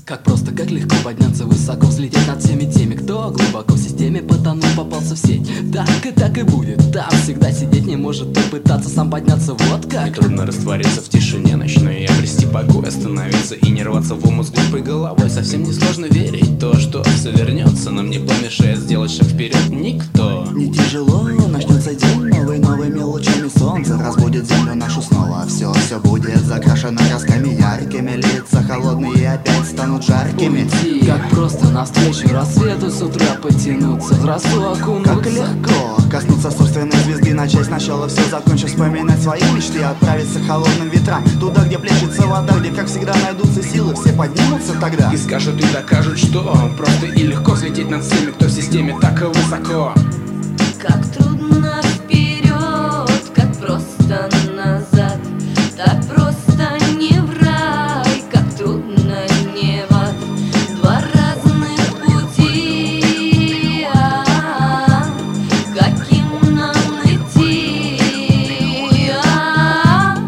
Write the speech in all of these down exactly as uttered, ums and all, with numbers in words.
Как просто, как легко подняться высоко, взлететь над всеми теми, кто глубоко в системе потонул, попался в сеть. Так и так и будет, там всегда сидеть не может и пытаться сам подняться, вот как. Не трудно раствориться в тишине ночной и обрести покой, остановиться и не рваться в омут с глупой головой. Совсем не сложно верить в то, что все вернется, нам не помешает сделать шаг вперед никто. Не тяжело, начнется день новый, новыми лучами солнца разбудит землю нашу снова. Все, все будет закрашено красками яркими, лица холодные опять станут жаркими. Уйти, как просто навстречу рассвету с утра потянуться, в росу окунуться. Как легко коснуться собственной звезды, начать сначала все закончив, вспоминать свои мечты, отправиться холодным ветрам туда, где плещется вода, где, как всегда, найдутся силы, все поднимутся тогда. И скажут и докажут, что просто и легко взлететь над всеми, кто в системе так и высоко. Как трудно вперед, как просто назад, так просто не в рай, как трудно не в ад. Два разных пути, а, каким нам идти, а.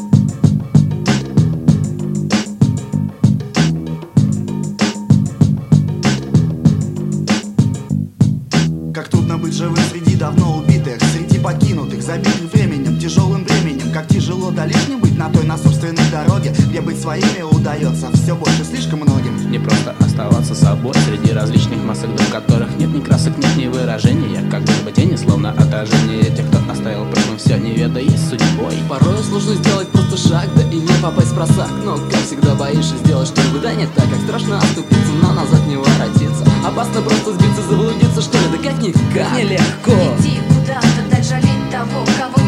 Как трудно быть живым среди давно убитых, среди покинутых, забитых временем, тяжелым временем. Как тяжело да лишним быть на той, на собственной дороге, где быть своими удается все больше слишком многим. Не просто оставаться собой среди различных масок, в которых нет ни красок, нет ни выражения. Как будто бы тени, словно отражение тех, кто оставил в прошлом все, не ведая судьбой. Порой сложно сделать просто шаг, да и не попасть в просак. Но как всегда боишься сделать что-нибудь, да не так, как страшно оступиться, но назад не воротиться. Опасно просто сбиться, заблудиться, что ли, да как никак. Нелегко. Иди куда-то, дать жалеть того, кого